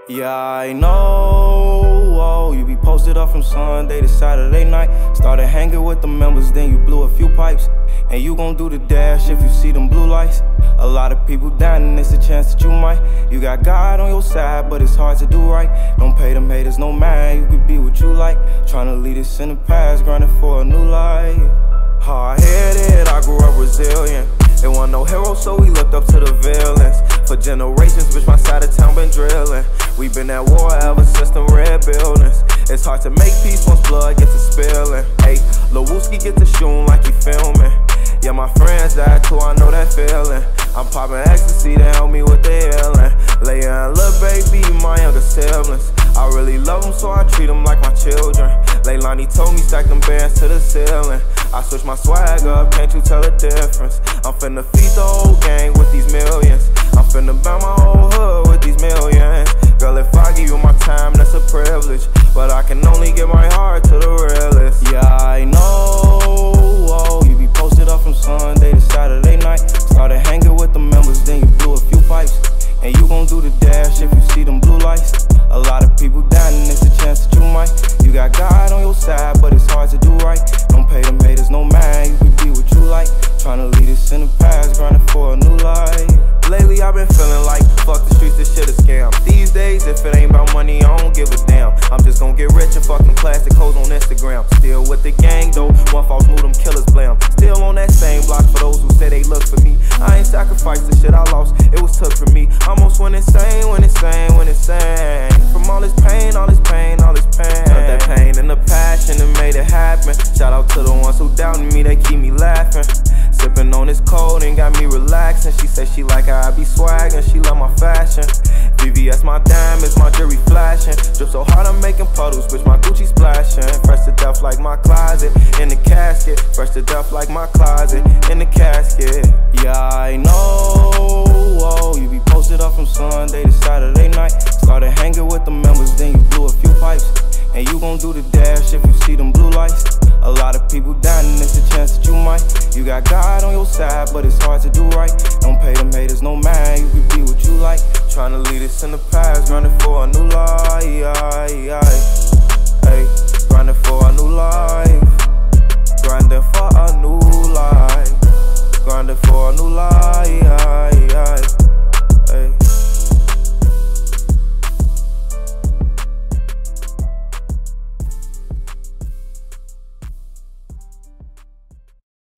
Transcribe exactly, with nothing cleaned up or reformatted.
Yeah, I know, oh, you be posted up from Sunday to Saturday night. Started hanging with the members, then you blew a few pipes. And you gon' do the dash if you see them blue lights. A lot of people down and it's a chance that you might. You got God on your side, but it's hard to do right. Don't pay them haters no mind, you could be what you like. Tryna lead us in the past, grinding for a new life. Hard-headed, I grew up resilient. There wasn't no hero, so we looked up to the villains. For generations, bitch, my side of town been drilling. We been at war ever since them red buildings. It's hard to make peace once blood gets to spilling. Ayy, Lil Wooski get to shooting like he filming. Yeah, my friends died too, I know that feeling. I'm popping ecstasy to help me with the healing. Leia and Lil Baby, my younger siblings. I really love them, so I treat them like my children. Leilani told me stack them bands to the ceiling. I switch my swag up, can't you tell the difference? I'm finna feed the whole gang with these millions. I'm finna buy my whole hood with these millions. Girl, if I give you my time, that's a privilege. But I can only give my heart to the realest. Yeah, I know, oh, you be posted up from Sunday to Saturday night. Started hanging with the members, then you blew a few pipes. And you gon' do the dash if you see them blue lights. A lot of people down and it's a chance that you might. You got God on your side, but it's hard to do right. Don't pay them haters no mind, you could be what you like. Tryna lead us in the past, grinding for a new life. Lately I've been feeling like, fuck the streets, this shit a scam. These days, if it ain't about money, I don't give a damn. I'm just gon' get rich and fucking plastic hoes on Instagram. Still with the gang though, one false move, them killers blam. Still on that same block for those who say they look for me. I ain't sacrificed the shit I lost, it was took for me. Almost went insane, went insane, went insane. From all this pain, all this pain, all this pain. Felt that pain and the passion that made it happen. Shout out to the ones who doubted me, they keep me laughing. Sipping on this cold and got me relaxing. She say she like how I be swaggin', she love my fashion. V V S my diamonds, my jewelry flashing. Drip so hard I'm making puddles, bitch, my Gucci splashing. Fresh to death like my closet, in the casket. Fresh to death like my closet, in the casket. Yeah, I know, oh, you be posted up from Sunday to Saturday night. Started hanging with the members, then you blew a few pipes. And you gon' do the dash if you see them blue lights. A lot of people down and it's a chance that you might. You got God on your side, but it's hard to do